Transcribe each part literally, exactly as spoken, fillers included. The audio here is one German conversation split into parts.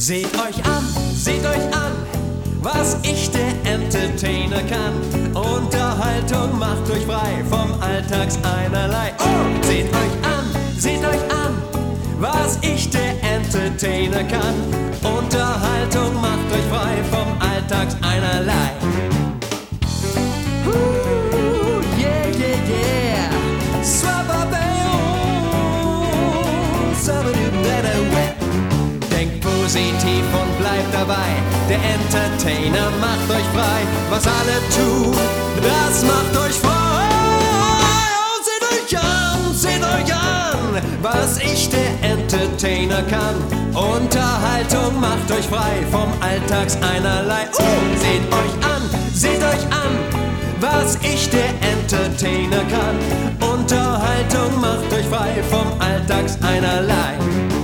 Seht euch an, seht euch an, was ich, der Entertainer, kann. Unterhaltung macht euch frei vom Alltagseinerlei. Oh, seht euch an, seht euch an, was ich, der Entertainer, kann. Unterhaltung macht euch frei vom Alltagseinerlei. Uh, yeah, yeah, yeah. Swababeo, sabadubdadawah. Denkt positiv und bleibt dabei. Der Entertainer macht euch frei. Was alle tun, das macht euch frei. Und seht euch an, seht euch an, was ich, der Entertainer, kann. Unterhaltung macht euch frei vom Alltagseinerlei. Oh, seht euch an, seht euch an, was ich, der Entertainer, kann. Unterhaltung macht euch frei vom Alltagseinerlei.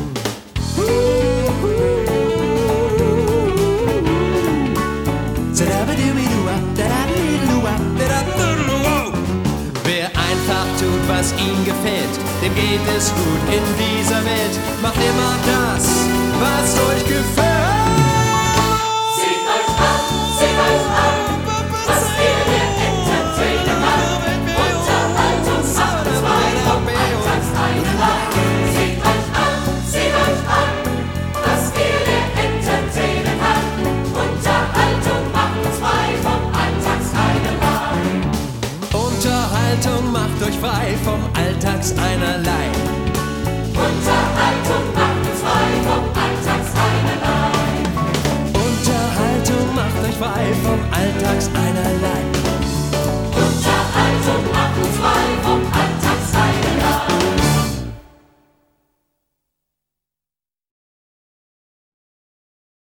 Wer einfach tut, was ihm gefällt, dem geht es gut in dieser Welt. Macht immer das, was euch gefällt. Seht euch an, seht euch an.